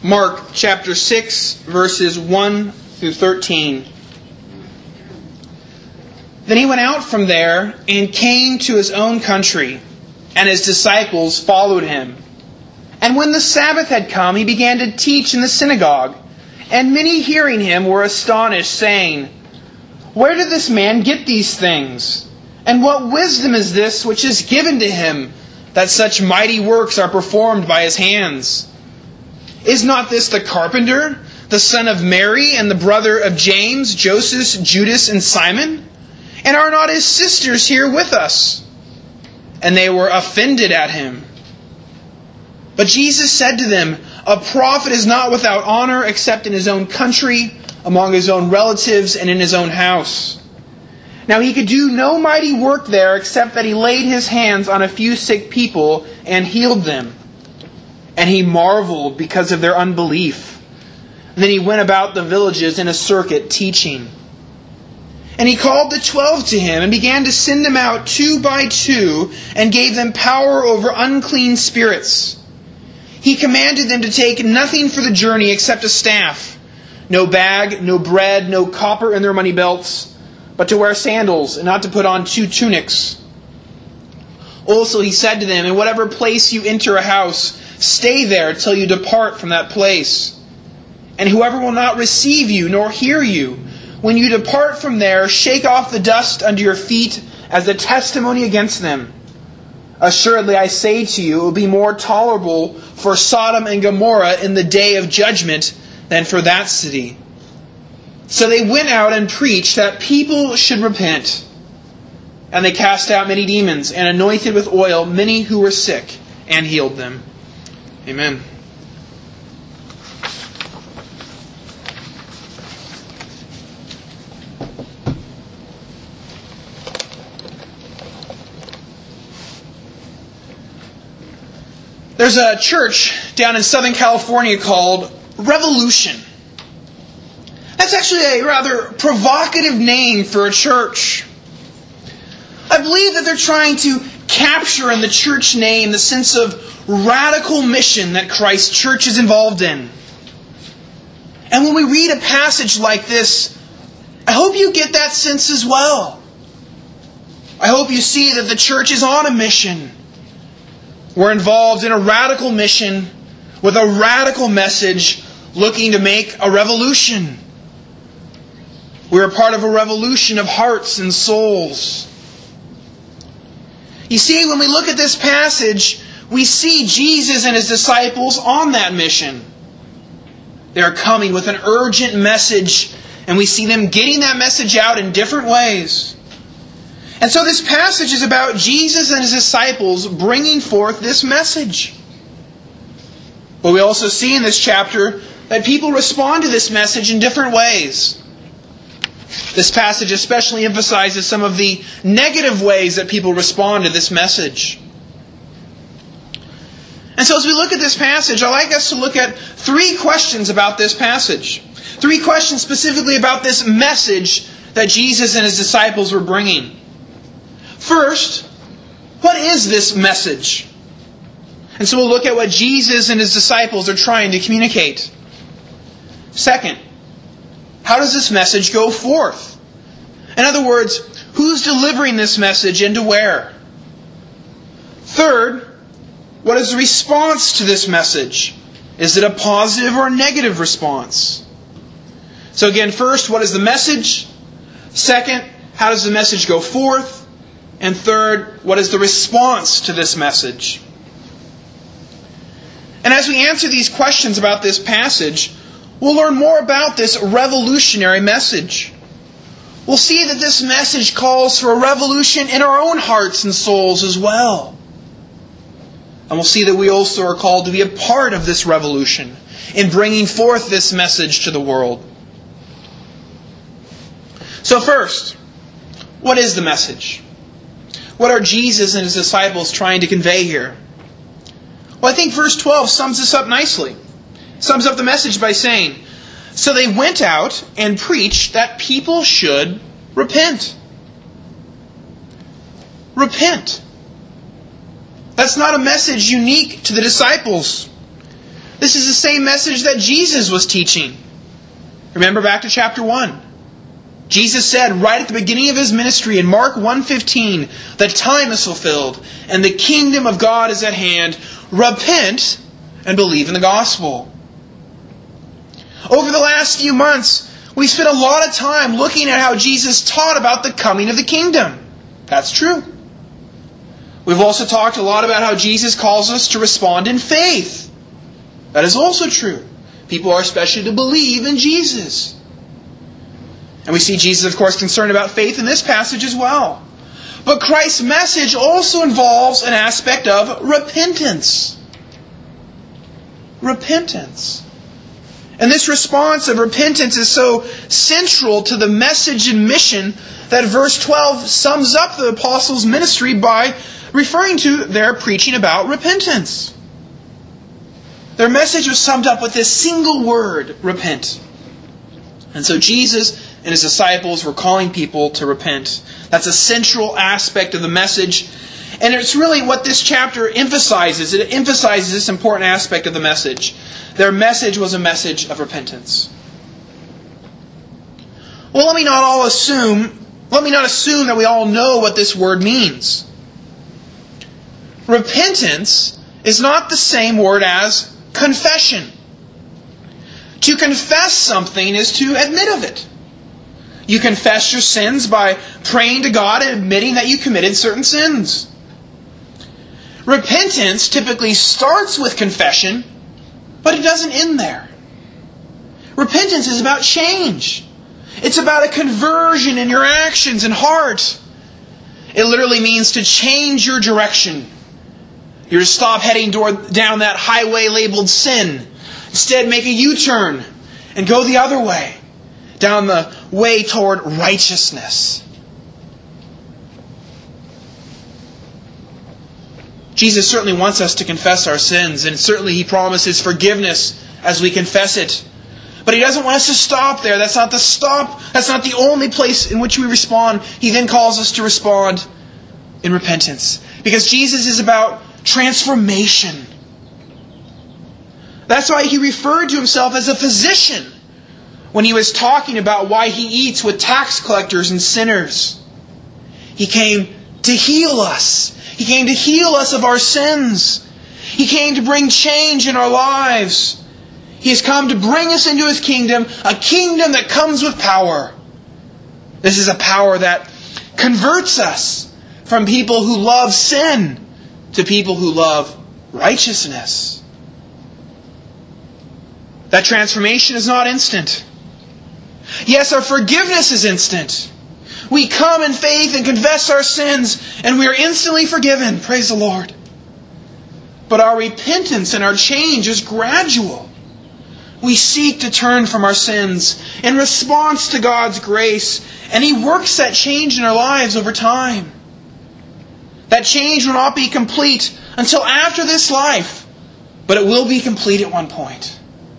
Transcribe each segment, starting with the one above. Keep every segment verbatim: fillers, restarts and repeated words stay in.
Mark chapter six, verses one through thirteen. Then he went out from there and came to his own country, and his disciples followed him. And when the Sabbath had come, he began to teach in the synagogue. And many hearing him were astonished, saying, "Where did this man get these things? And what wisdom is this which is given to him, that such mighty works are performed by his hands? Is not this the carpenter, the son of Mary, and the brother of James, Joseph, Judas, and Simon? And are not his sisters here with us?" And they were offended at him. But Jesus said to them, "A prophet is not without honor except in his own country, among his own relatives, and in his own house." Now he could do no mighty work there except that he laid his hands on a few sick people and healed them. And he marveled because of their unbelief. And then he went about the villages in a circuit teaching. And he called the twelve to him and began to send them out two by two and gave them power over unclean spirits. He commanded them to take nothing for the journey except a staff, no bag, no bread, no copper in their money belts, but to wear sandals and not to put on two tunics. Also he said to them, "In whatever place you enter a house, stay there till you depart from that place. And whoever will not receive you nor hear you, when you depart from there, shake off the dust under your feet as a testimony against them. Assuredly, I say to you, it will be more tolerable for Sodom and Gomorrah in the day of judgment than for that city." So they went out and preached that people should repent. And they cast out many demons and anointed with oil many who were sick and healed them. Amen. There's a church down in Southern California called Revolution. That's actually a rather provocative name for a church. I believe that they're trying to capture in the church name the sense of radical mission that Christ's church is involved in. And when we read a passage like this, I hope you get that sense as well. I hope you see that the church is on a mission. We're involved in a radical mission with a radical message looking to make a revolution. We're a part of a revolution of hearts and souls. You see, when we look at this passage, we see Jesus and his disciples on that mission. They're coming with an urgent message, and we see them getting that message out in different ways. And so this passage is about Jesus and his disciples bringing forth this message. But we also see in this chapter that people respond to this message in different ways. This passage especially emphasizes some of the negative ways that people respond to this message. And so as we look at this passage, I'd like us to look at three questions about this passage. Three questions specifically about this message that Jesus and his disciples were bringing. First, what is this message? And so we'll look at what Jesus and his disciples are trying to communicate. Second, how does this message go forth? In other words, who's delivering this message and to where? Third, what is the response to this message? Is it a positive or a negative response? So again, first, what is the message? Second, how does the message go forth? And third, what is the response to this message? And as we answer these questions about this passage, we'll learn more about this revolutionary message. We'll see that this message calls for a revolution in our own hearts and souls as well. And we'll see that we also are called to be a part of this revolution in bringing forth this message to the world. So first, what is the message? What are Jesus and his disciples trying to convey here? Well, I think verse twelve sums this up nicely. Sums up the message by saying, "So they went out and preached that people should repent." Repent. That's not a message unique to the disciples. This is the same message that Jesus was teaching. Remember back to chapter one. Jesus said right at the beginning of his ministry in Mark one fifteen, the time is fulfilled and the kingdom of God is at hand. Repent and believe in the gospel. Over the last few months, we spent a lot of time looking at how Jesus taught about the coming of the kingdom. That's true. We've also talked a lot about how Jesus calls us to respond in faith. That is also true. People are especially to believe in Jesus. And we see Jesus, of course, concerned about faith in this passage as well. But Christ's message also involves an aspect of repentance. Repentance. And this response of repentance is so central to the message and mission that verse twelve sums up the apostles' ministry by referring to their preaching about repentance. Their message was summed up with this single word, repent. And so Jesus and his disciples were calling people to repent. That's a central aspect of the message. And it's really what this chapter emphasizes. It emphasizes this important aspect of the message. Their message was a message of repentance. Well, let me not all assume, let me not assume that we all know what this word means. Repentance is not the same word as confession. To confess something is to admit of it. You confess your sins by praying to God and admitting that you committed certain sins. Repentance typically starts with confession, but it doesn't end there. Repentance is about change. It's about a conversion in your actions and heart. It literally means to change your direction. You're to stop heading toward, down that highway labeled sin. Instead, make a U-turn and go the other way, down the way toward righteousness. Jesus certainly wants us to confess our sins, and certainly He promises forgiveness as we confess it. But He doesn't want us to stop there. That's not the stop. That's not the only place in which we respond. He then calls us to respond in repentance. Because Jesus is about transformation. That's why He referred to Himself as a physician when He was talking about why He eats with tax collectors and sinners. He came to heal us. He came to heal us of our sins. He came to bring change in our lives. He has come to bring us into His kingdom, a kingdom that comes with power. This is a power that converts us from people who love sin to people who love righteousness. That transformation is not instant. Yes, our forgiveness is instant. We come in faith and confess our sins, and we are instantly forgiven. Praise the Lord. But our repentance and our change is gradual. We seek to turn from our sins in response to God's grace, and He works that change in our lives over time. That change will not be complete until after this life, but it will be complete at one point.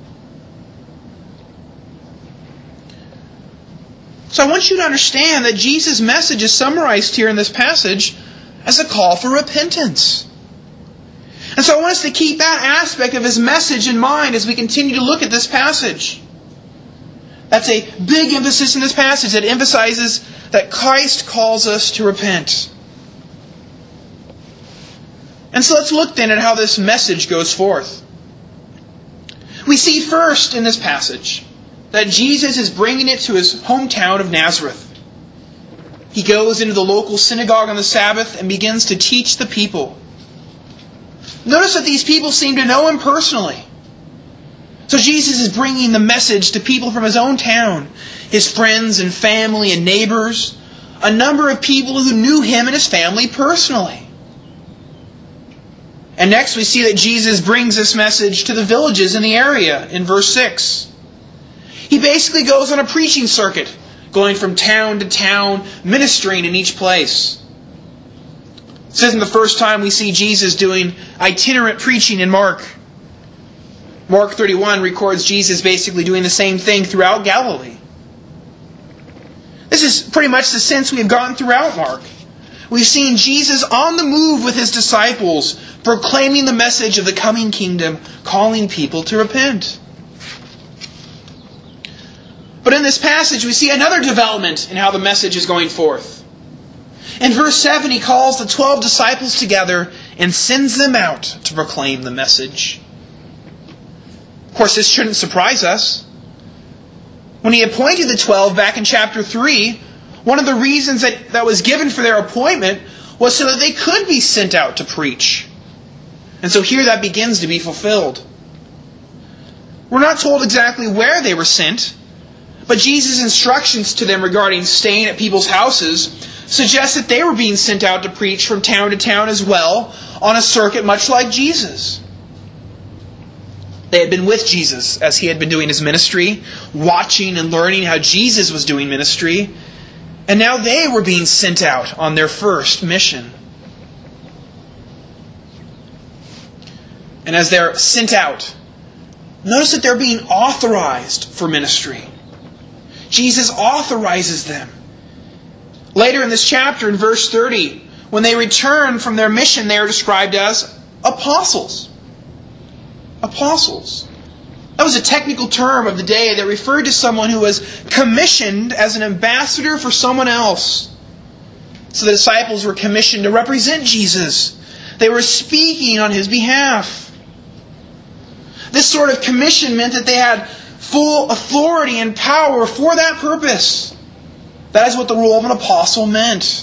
So I want you to understand that Jesus' message is summarized here in this passage as a call for repentance. And so I want us to keep that aspect of His message in mind as we continue to look at this passage. That's a big emphasis in this passage that emphasizes that Christ calls us to repent. And so let's look then at how this message goes forth. We see first in this passage that Jesus is bringing it to His hometown of Nazareth. He goes into the local synagogue on the Sabbath and begins to teach the people. Notice that these people seem to know Him personally. So Jesus is bringing the message to people from His own town, His friends and family and neighbors, a number of people who knew Him and His family personally. And next we see that Jesus brings this message to the villages in the area in verse six. He basically goes on a preaching circuit, going from town to town, ministering in each place. This isn't the first time we see Jesus doing itinerant preaching in Mark. Mark thirty-one records Jesus basically doing the same thing throughout Galilee. This is pretty much the sense we have gotten throughout Mark. We've seen Jesus on the move with His disciples, proclaiming the message of the coming kingdom, calling people to repent. But in this passage, we see another development in how the message is going forth. In verse seven, he calls the twelve disciples together and sends them out to proclaim the message. Of course, this shouldn't surprise us. When he appointed the twelve back in chapter three, one of the reasons that, that was given for their appointment was so that they could be sent out to preach. And so here that begins to be fulfilled. We're not told exactly where they were sent, but Jesus' instructions to them regarding staying at people's houses suggest that they were being sent out to preach from town to town as well, on a circuit much like Jesus. They had been with Jesus as he had been doing his ministry, watching and learning how Jesus was doing ministry, and now they were being sent out on their first mission. And as they're sent out, notice that they're being authorized for ministry. Jesus authorizes them. Later in this chapter, in verse thirty, when they return from their mission, they are described as apostles. Apostles. That was a technical term of the day that referred to someone who was commissioned as an ambassador for someone else. So the disciples were commissioned to represent Jesus. They were speaking on his behalf. This sort of commission meant that they had full authority and power for that purpose. That is what the role of an apostle meant.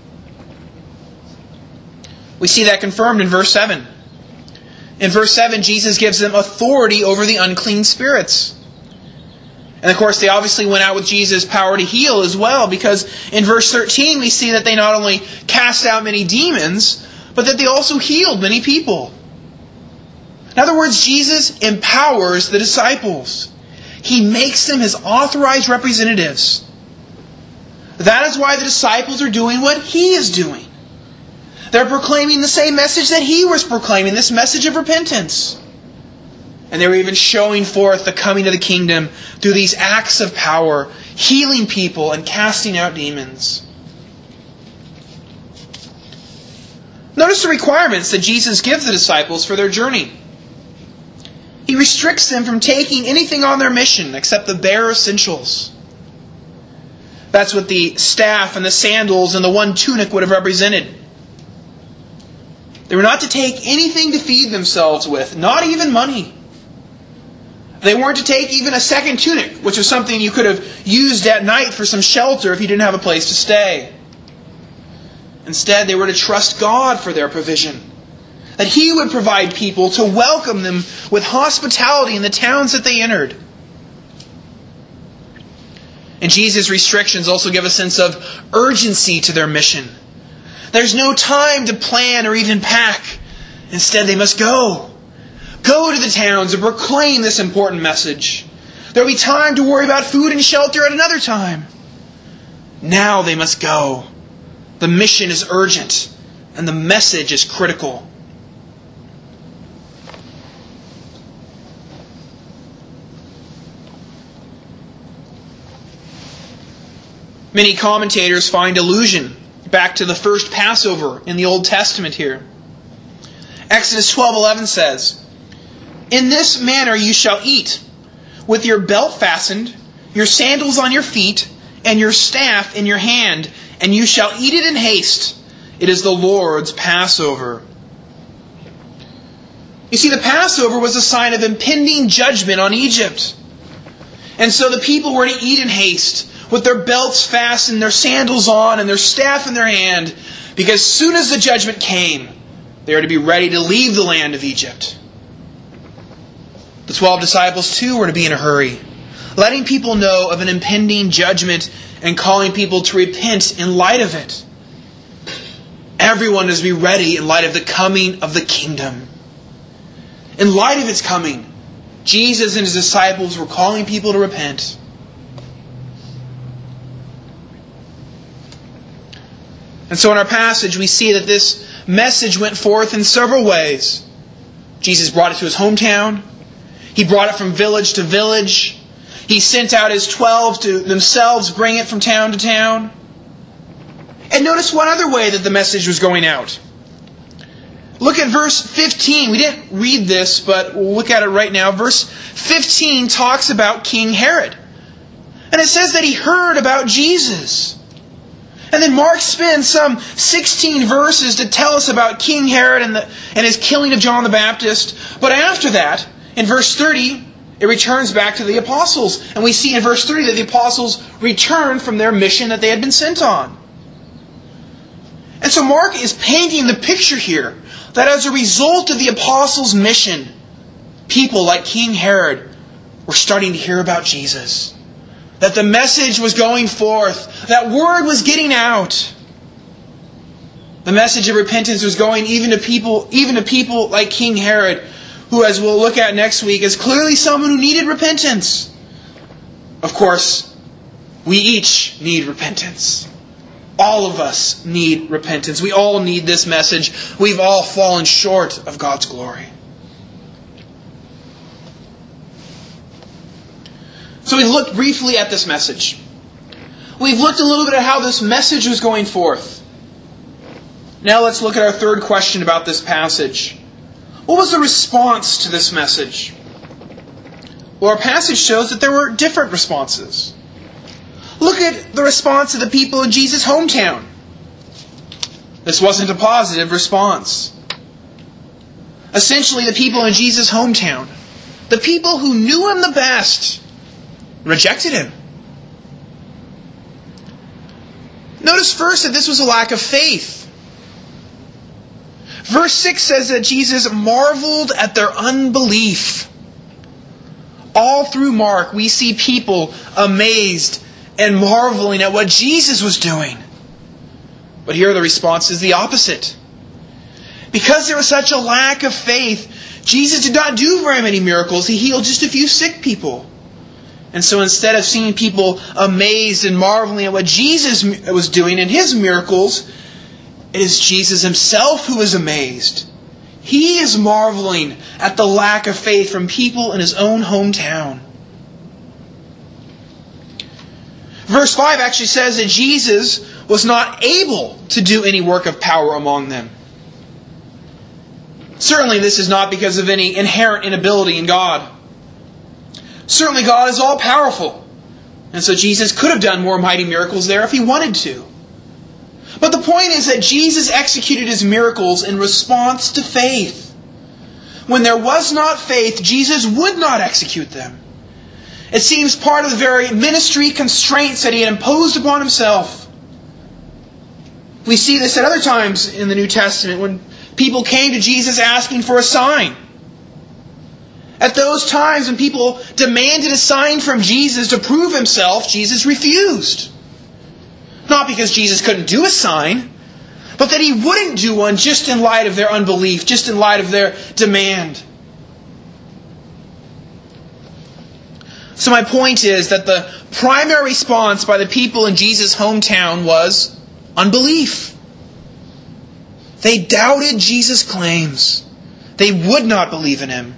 We see that confirmed in verse seven. In verse seven, Jesus gives them authority over the unclean spirits. And of course, they obviously went out with Jesus' power to heal as well, because in verse thirteen we see that they not only cast out many demons, but that they also healed many people. In other words, Jesus empowers the disciples. He makes them his authorized representatives. That is why the disciples are doing what he is doing. They're proclaiming the same message that he was proclaiming, this message of repentance. And they were even showing forth the coming of the kingdom through these acts of power, healing people and casting out demons. Notice the requirements that Jesus gives the disciples for their journey. He restricts them from taking anything on their mission except the bare essentials. That's what the staff and the sandals and the one tunic would have represented. They were not to take anything to feed themselves with, not even money. They weren't to take even a second tunic, which was something you could have used at night for some shelter if you didn't have a place to stay. Instead, they were to trust God for their provision. That He would provide people to welcome them with hospitality in the towns that they entered. And Jesus' restrictions also give a sense of urgency to their mission. There's no time to plan or even pack. Instead, they must go. Go to the towns and proclaim this important message. There will be time to worry about food and shelter at another time. Now they must go. The mission is urgent, and the message is critical. Many commentators find allusion back to the first Passover in the Old Testament here. Exodus twelve eleven says, "In this manner you shall eat, with your belt fastened, your sandals on your feet, and your staff in your hand, and you shall eat it in haste. It is the Lord's Passover." You see, the Passover was a sign of impending judgment on Egypt. And so the people were to eat in haste, with their belts fastened, their sandals on, and their staff in their hand, because as soon as the judgment came, they were to be ready to leave the land of Egypt. The twelve disciples too were to be in a hurry, letting people know of an impending judgment and calling people to repent in light of it. Everyone is to be ready in light of the coming of the kingdom. In light of its coming, Jesus and His disciples were calling people to repent. And so in our passage, we see that this message went forth in several ways. Jesus brought it to His hometown. He brought it from village to village. He sent out His twelve to themselves bring it from town to town. And notice one other way that the message was going out. Look at verse fifteen. We didn't read this, but we'll look at it right now. Verse fifteen talks about King Herod. And it says that he heard about Jesus. And then Mark spends some sixteen verses to tell us about King Herod and, the, and his killing of John the Baptist. But after that, in verse thirty, it returns back to the apostles. And we see in verse thirty that the apostles returned from their mission that they had been sent on. And so Mark is painting the picture here that as a result of the apostles' mission, people like King Herod were starting to hear about Jesus. That the message was going forth. That word was getting out. The message of repentance was going even to people, even to people like King Herod, who, as we'll look at next week, is clearly someone who needed repentance. Of course, we each need repentance. All of us need repentance. We all need this message. We've all fallen short of God's glory. So we've looked briefly at this message. We've looked a little bit at how this message was going forth. Now let's look at our third question about this passage. What was the response to this message? Well, our passage shows that there were different responses. Look at the response of the people in Jesus' hometown. This wasn't a positive response. Essentially, the people in Jesus' hometown, the people who knew Him the best, rejected Him. Notice first that this was a lack of faith. Verse six says that Jesus marveled at their unbelief. All through Mark, we see people amazed and marveling at what Jesus was doing. But here the response is the opposite. Because there was such a lack of faith, Jesus did not do very many miracles. He healed just a few sick people. And so instead of seeing people amazed and marveling at what Jesus was doing in His miracles, it is Jesus Himself who is amazed. He is marveling at the lack of faith from people in His own hometown. Verse five actually says that Jesus was not able to do any work of power among them. Certainly this is not because of any inherent inability in God. Certainly God is all-powerful. And so Jesus could have done more mighty miracles there if He wanted to. But the point is that Jesus executed His miracles in response to faith. When there was not faith, Jesus would not execute them. It seems part of the very ministry constraints that He had imposed upon Himself. We see this at other times in the New Testament when people came to Jesus asking for a sign. At those times when people demanded a sign from Jesus to prove Himself, Jesus refused. Not because Jesus couldn't do a sign, but that He wouldn't do one just in light of their unbelief, just in light of their demand. So my point is that the primary response by the people in Jesus' hometown was unbelief. They doubted Jesus' claims. They would not believe in Him.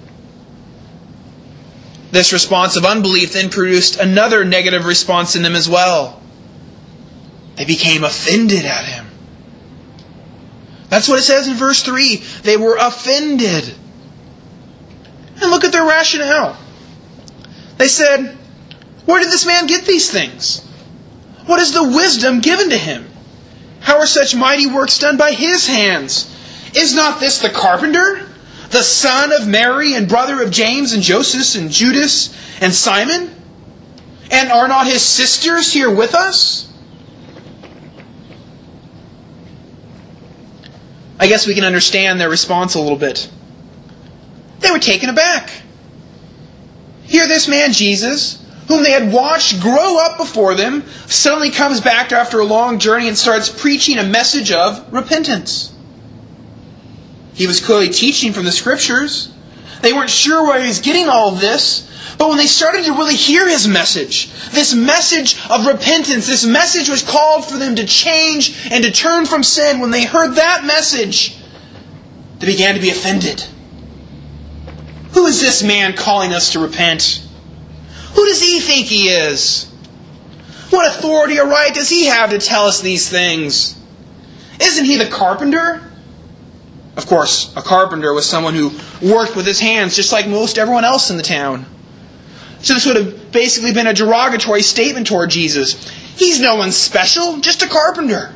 This response of unbelief then produced another negative response in them as well. They became offended at Him. That's what it says in verse three. They were offended. And look at their rationale. They said, "Where did this man get these things? What is the wisdom given to him? How are such mighty works done by his hands? Is not this the carpenter, the son of Mary and brother of James and Joseph and Judas and Simon? And are not his sisters here with us?" I guess we can understand their response a little bit. They were taken aback. Here this man Jesus, whom they had watched grow up before them, suddenly comes back after a long journey and starts preaching a message of repentance. He was clearly teaching from the Scriptures. They weren't sure where he was getting all of this, but when they started to really hear his message, this message of repentance, this message was called for them to change and to turn from sin. When they heard that message, they began to be offended. Who is this man calling us to repent? Who does he think he is? What authority or right does he have to tell us these things? Isn't he the carpenter? Of course, a carpenter was someone who worked with his hands just like most everyone else in the town. So this would have basically been a derogatory statement toward Jesus. He's no one special, just a carpenter.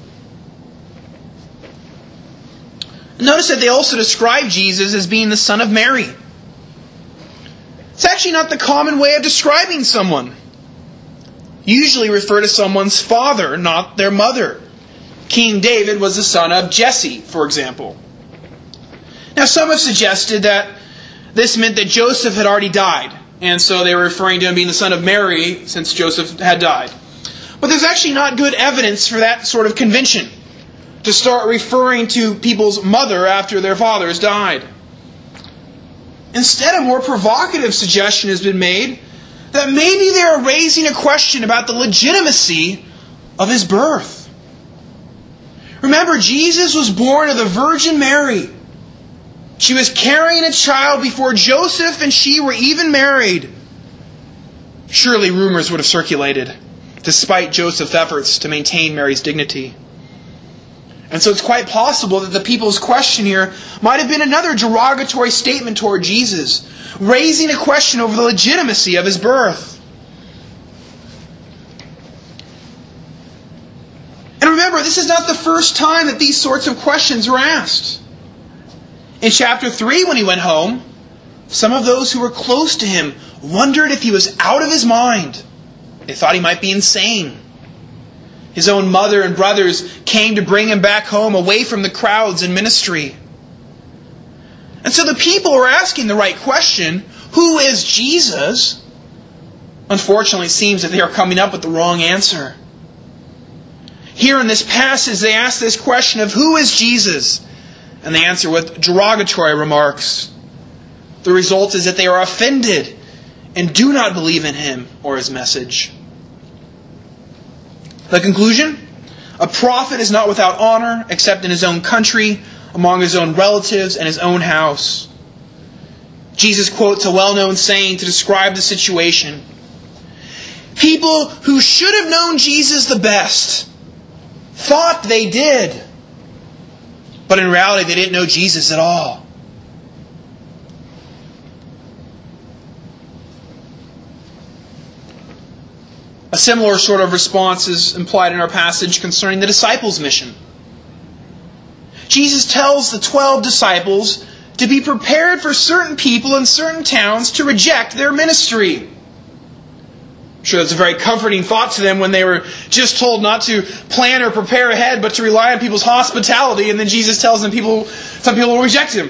Notice that they also describe Jesus as being the son of Mary. It's actually not the common way of describing someone. Usually refer to someone's father, not their mother. King David was the son of Jesse, for example. Now some have suggested that this meant that Joseph had already died, and so they were referring to him being the son of Mary since Joseph had died. But there's actually not good evidence for that sort of convention, to start referring to people's mother after their fathers died. Instead, a more provocative suggestion has been made that maybe they are raising a question about the legitimacy of his birth. Remember, Jesus was born of the Virgin Mary. She was carrying a child before Joseph and she were even married. Surely rumors would have circulated, despite Joseph's efforts to maintain Mary's dignity. And so it's quite possible that the people's question here might have been another derogatory statement toward Jesus, raising a question over the legitimacy of his birth. And remember, this is not the first time that these sorts of questions were asked. In chapter three, when he went home, some of those who were close to him wondered if he was out of his mind. They thought he might be insane. His own mother and brothers came to bring him back home away from the crowds and ministry. And so the people were asking the right question, who is Jesus? Unfortunately, it seems that they are coming up with the wrong answer. Here in this passage, they ask this question of who is Jesus? And they answer with derogatory remarks. The result is that they are offended and do not believe in him or his message. The conclusion? A prophet is not without honor except in his own country, among his own relatives, and his own house. Jesus quotes a well-known saying to describe the situation. People who should have known Jesus the best thought they did, but in reality they didn't know Jesus at all. A similar sort of response is implied in our passage concerning the disciples' mission. Jesus tells the twelve disciples to be prepared for certain people in certain towns to reject their ministry. I'm sure that's a very comforting thought to them when they were just told not to plan or prepare ahead, but to rely on people's hospitality, and then Jesus tells them people, some people will reject him.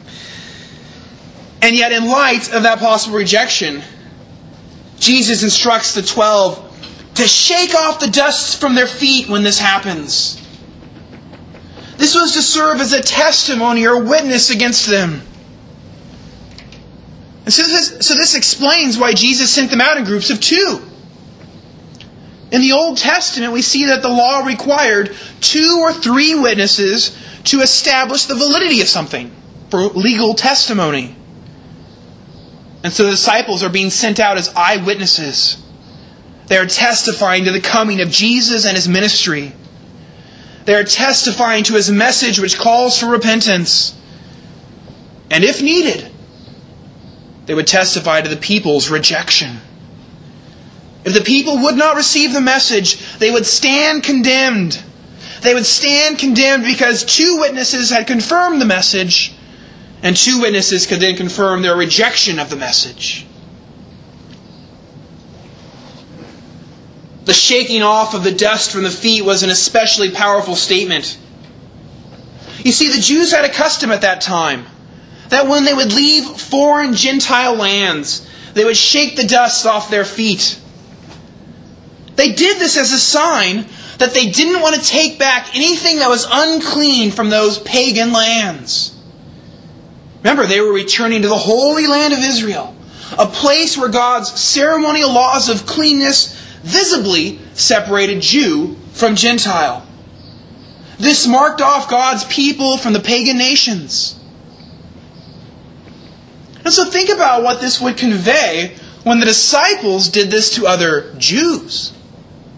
And yet, in light of that possible rejection, Jesus instructs the twelve to shake off the dust from their feet when this happens. This was to serve as a testimony or witness against them. And so this, so this explains why Jesus sent them out in groups of two. In the Old Testament, we see that the law required two or three witnesses to establish the validity of something, for legal testimony. And so the disciples are being sent out as eyewitnesses. They are testifying to the coming of Jesus and his ministry. They are testifying to his message which calls for repentance. And if needed, they would testify to the people's rejection. If the people would not receive the message, they would stand condemned. They would stand condemned because two witnesses had confirmed the message, and two witnesses could then confirm their rejection of the message. The shaking off of the dust from the feet was an especially powerful statement. You see, the Jews had a custom at that time that when they would leave foreign Gentile lands, they would shake the dust off their feet. They did this as a sign that they didn't want to take back anything that was unclean from those pagan lands. Remember, they were returning to the Holy Land of Israel, a place where God's ceremonial laws of cleanness visibly separated Jew from Gentile. This marked off God's people from the pagan nations. And so think about what this would convey when the disciples did this to other Jews.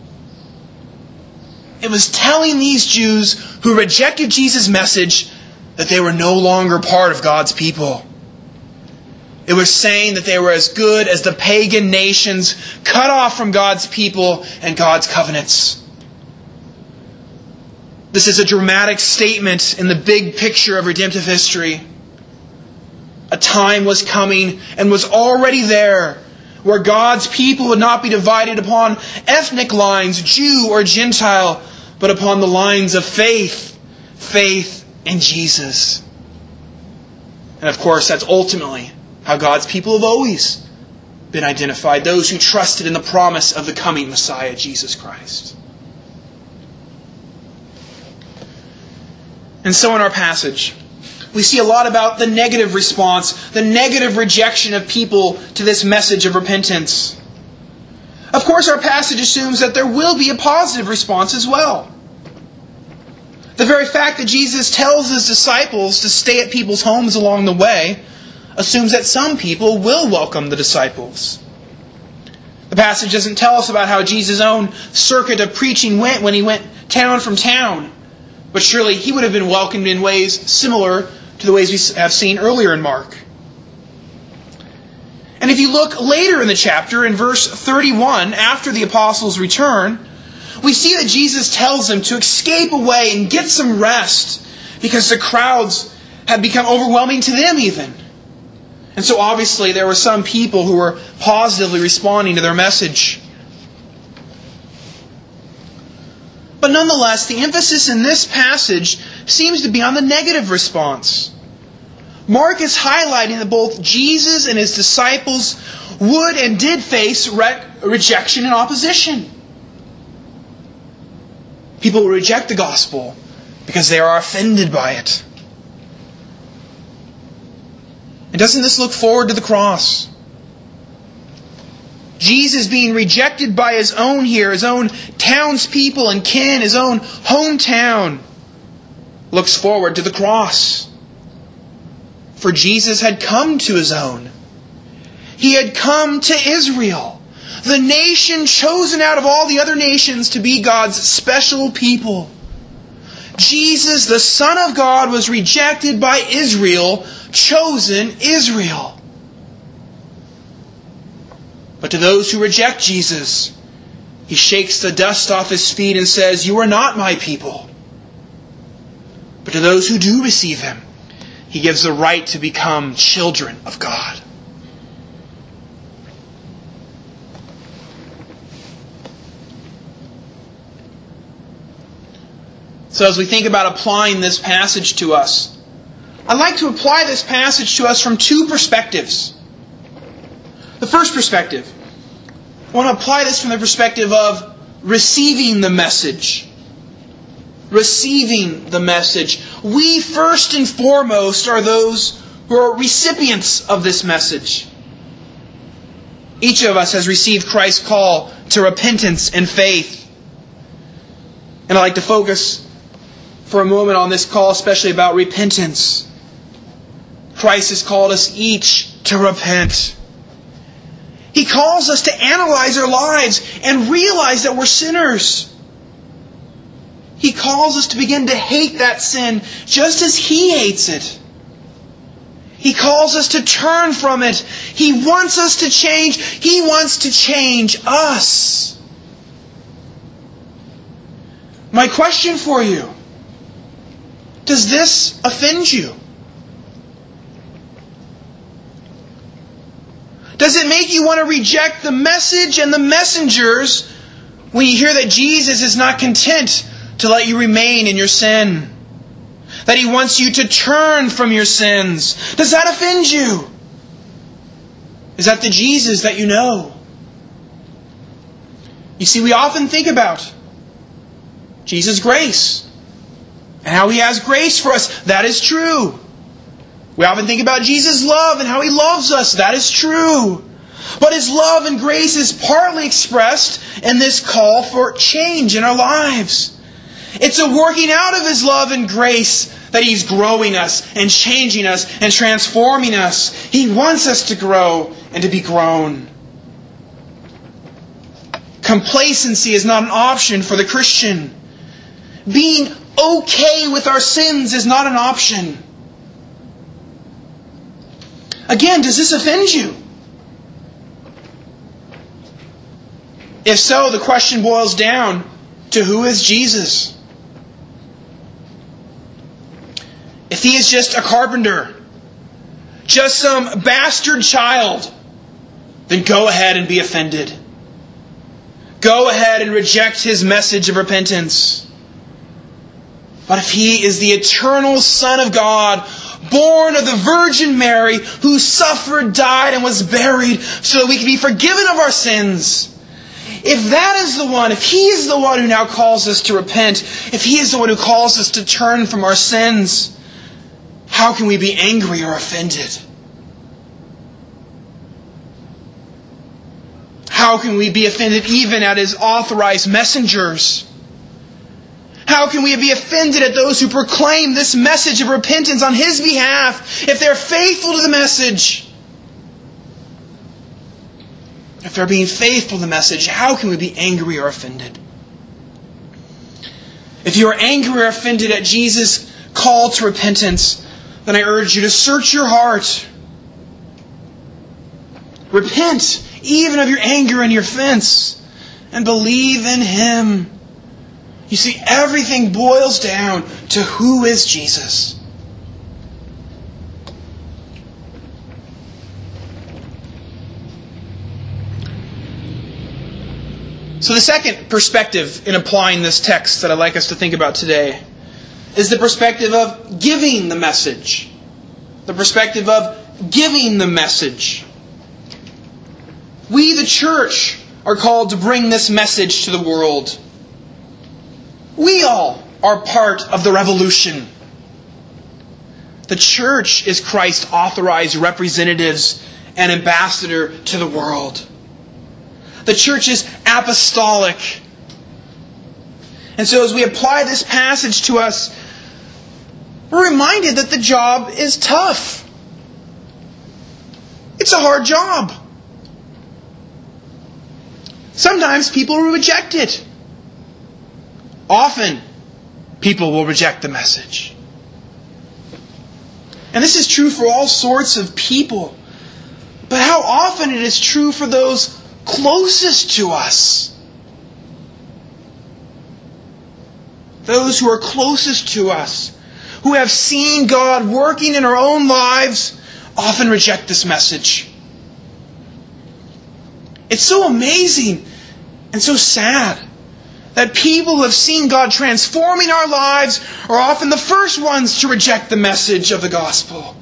It was telling these Jews who rejected Jesus' message that they were no longer part of God's people. It was saying that they were as good as the pagan nations, cut off from God's people and God's covenants. This is a dramatic statement in the big picture of redemptive history. A time was coming and was already there where God's people would not be divided upon ethnic lines, Jew or Gentile, but upon the lines of faith, faith in Jesus. And of course, that's ultimately how God's people have always been identified, those who trusted in the promise of the coming Messiah, Jesus Christ. And so in our passage, we see a lot about the negative response, the negative rejection of people to this message of repentance. Of course, our passage assumes that there will be a positive response as well. The very fact that Jesus tells His disciples to stay at people's homes along the way assumes that some people will welcome the disciples. The passage doesn't tell us about how Jesus' own circuit of preaching went when He went town from town. But surely He would have been welcomed in ways similar to the ways we have seen earlier in Mark. And if you look later in the chapter, in verse thirty-one, after the apostles return, we see that Jesus tells them to escape away and get some rest because the crowds had become overwhelming to them even. And so obviously there were some people who were positively responding to their message. But nonetheless, the emphasis in this passage seems to be on the negative response. Mark is highlighting that both Jesus and His disciples would and did face re- rejection and opposition. People will reject the gospel because they are offended by it. And doesn't this look forward to the cross? Jesus being rejected by His own here, His own townspeople and kin, His own hometown, looks forward to the cross. For Jesus had come to His own. He had come to Israel, the nation chosen out of all the other nations to be God's special people. Jesus, the Son of God, was rejected by Israel, chosen Israel. But to those who reject Jesus, He shakes the dust off His feet and says, "You are not my people." But to those who do receive Him, He gives the right to become children of God. So as we think about applying this passage to us, I'd like to apply this passage to us from two perspectives. The first perspective, I want to apply this from the perspective of receiving the message. Receiving the message. We first and foremost are those who are recipients of this message. Each of us has received Christ's call to repentance and faith. And I'd like to focus for a moment on this call, especially about repentance. Christ has called us each to repent. He calls us to analyze our lives and realize that we're sinners. He calls us to begin to hate that sin just as He hates it. He calls us to turn from it. He wants us to change. He wants to change us. My question for you, does this offend you? Does it make you want to reject the message and the messengers when you hear that Jesus is not content to let you remain in your sin? That He wants you to turn from your sins? Does that offend you? Is that the Jesus that you know? You see, we often think about Jesus' grace and how He has grace for us. That is true. We often think about Jesus' love and how He loves us. That is true. But His love and grace is partly expressed in this call for change in our lives. It's a working out of His love and grace that He's growing us and changing us and transforming us. He wants us to grow and to be grown. Complacency is not an option for the Christian. Being okay with our sins is not an option. Again, does this offend you? If so, the question boils down to who is Jesus? If he is just a carpenter, just some bastard child, then go ahead and be offended. Go ahead and reject his message of repentance. But if he is the eternal Son of God, born of the Virgin Mary, who suffered, died, and was buried so that we can be forgiven of our sins, if that is the one, if he is the one who now calls us to repent, if he is the one who calls us to turn from our sins, how can we be angry or offended? How can we be offended even at his authorized messengers? How can we be offended at those who proclaim this message of repentance on his behalf if they're faithful to the message? If they're being faithful to the message, how can we be angry or offended? If you are angry or offended at Jesus' call to repentance, then I urge you to search your heart. Repent even of your anger and your offense, and believe in him. You see, everything boils down to who is Jesus. So the second perspective in applying this text that I'd like us to think about today is the perspective of giving the message. The perspective of giving the message. We, the church, are called to bring this message to the world. We all are part of the revolution. The church is Christ's authorized representatives and ambassador to the world. The church is apostolic. And so as we apply this passage to us, we're reminded that the job is tough. It's a hard job. Sometimes people will reject it. Often, people will reject the message. And this is true for all sorts of people. But how often it is true for those closest to us. Those who are closest to us, who have seen God working in our own lives, often reject this message. It's so amazing and so sad that people who have seen God transforming our lives are often the first ones to reject the message of the gospel.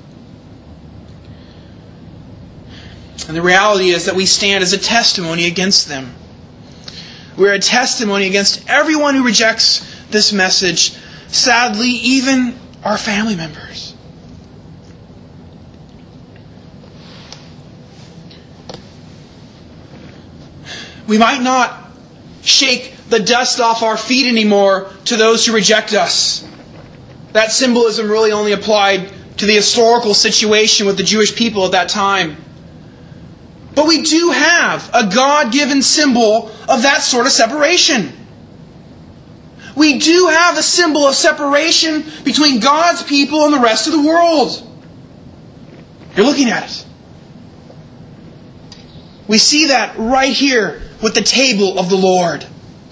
And the reality is that we stand as a testimony against them. We're a testimony against everyone who rejects this message. Sadly, even our family members. We might not shake the dust off our feet anymore to those who reject us. That symbolism really only applied to the historical situation with the Jewish people at that time. But we do have a God-given symbol of that sort of separation. We do have a symbol of separation between God's people and the rest of the world. You're looking at it. We see that right here with the table of the Lord.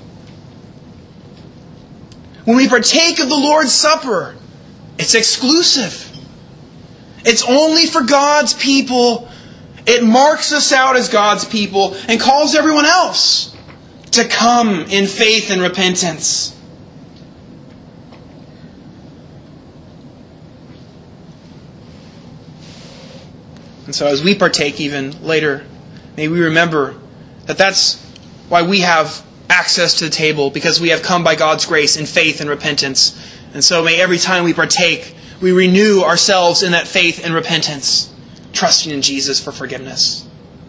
When we partake of the Lord's Supper, it's exclusive. It's only for God's people. It marks us out as God's people and calls everyone else to come in faith and repentance. And so as we partake even later, may we remember that that's why we have access to the table, because we have come by God's grace in faith and repentance. And so may every time we partake, we renew ourselves in that faith and repentance, trusting in Jesus for forgiveness.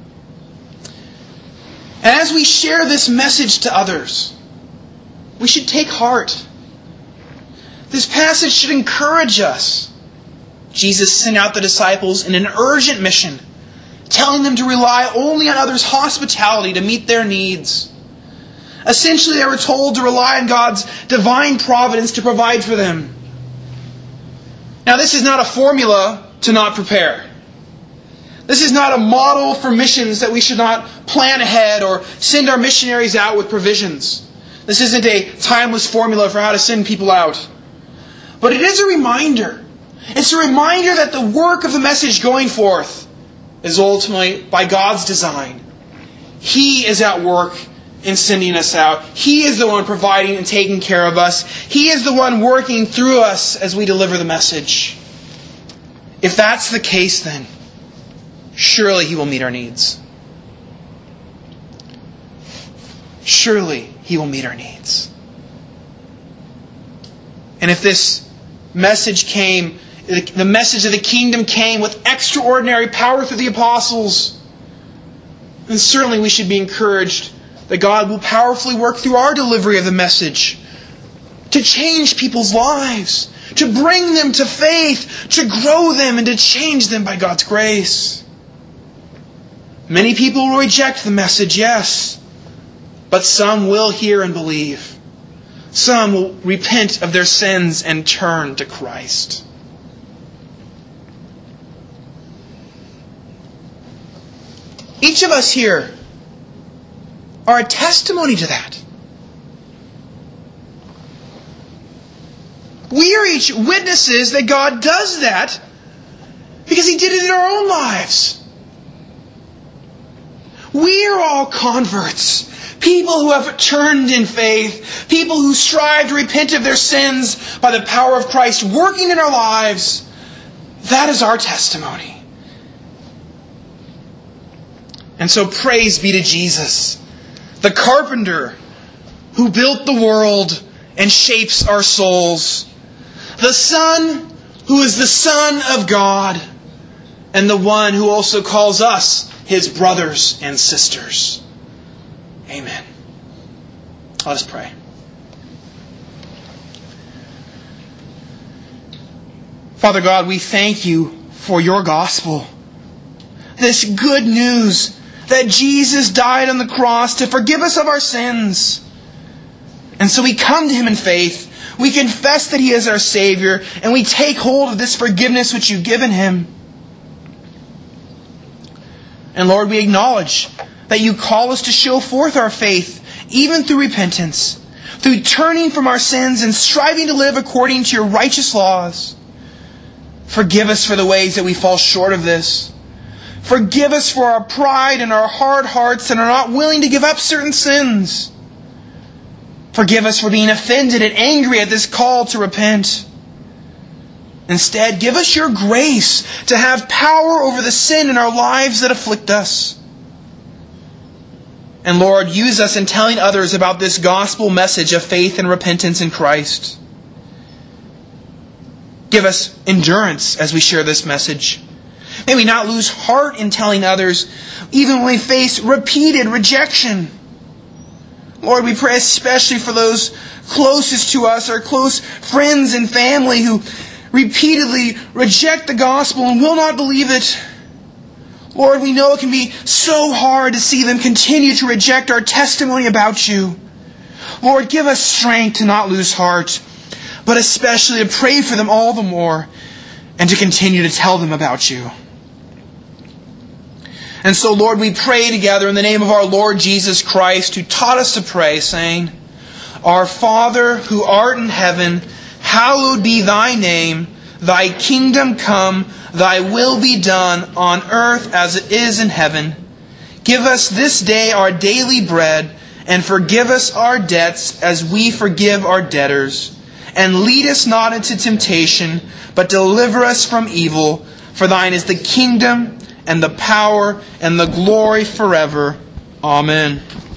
And as we share this message to others, we should take heart. This passage should encourage us. Jesus sent out the disciples in an urgent mission, telling them to rely only on others' hospitality to meet their needs. Essentially, they were told to rely on God's divine providence to provide for them. Now, this is not a formula to not prepare. This is not a model for missions that we should not plan ahead or send our missionaries out with provisions. This isn't a timeless formula for how to send people out. But it is a reminder. It's a reminder that the work of the message going forth is ultimately by God's design. He is at work in sending us out. He is the one providing and taking care of us. He is the one working through us as we deliver the message. If that's the case, then surely He will meet our needs. Surely He will meet our needs. And if this message came, the message of the kingdom came with extraordinary power through the apostles, then certainly we should be encouraged that God will powerfully work through our delivery of the message to change people's lives, to bring them to faith, to grow them, and to change them by God's grace. Many people will reject the message, yes, but some will hear and believe. Some will repent of their sins and turn to Christ. Each of us here are a testimony to that. We are each witnesses that God does that because He did it in our own lives. We are all converts. People who have turned in faith. People who strive to repent of their sins by the power of Christ working in our lives. That is our testimony. And so praise be to Jesus, the carpenter who built the world and shapes our souls. The Son who is the Son of God. And the one who also calls us His brothers and sisters. Amen. Let us pray. Father God, we thank You for Your gospel. This good news that Jesus died on the cross to forgive us of our sins. And so we come to Him in faith. We confess that He is our Savior. And we take hold of this forgiveness which You've given Him. And Lord, we acknowledge that You call us to show forth our faith, even through repentance, through turning from our sins and striving to live according to Your righteous laws. Forgive us for the ways that we fall short of this. Forgive us for our pride and our hard hearts that are not willing to give up certain sins. Forgive us for being offended and angry at this call to repent. Instead, give us Your grace to have power over the sin in our lives that afflict us. And Lord, use us in telling others about this gospel message of faith and repentance in Christ. Give us endurance as we share this message. May we not lose heart in telling others, even when we face repeated rejection. Lord, we pray especially for those closest to us, our close friends and family who repeatedly reject the gospel and will not believe it. Lord, we know it can be so hard to see them continue to reject our testimony about You. Lord, give us strength to not lose heart, but especially to pray for them all the more and to continue to tell them about You. And so, Lord, we pray together in the name of our Lord Jesus Christ, who taught us to pray, saying, Our Father, who art in heaven, hallowed be Thy name. Thy kingdom come, Thy will be done on earth as it is in heaven. Give us this day our daily bread, and forgive us our debts as we forgive our debtors. And lead us not into temptation, but deliver us from evil. For Thine is the kingdom, and the power, and the glory forever. Amen.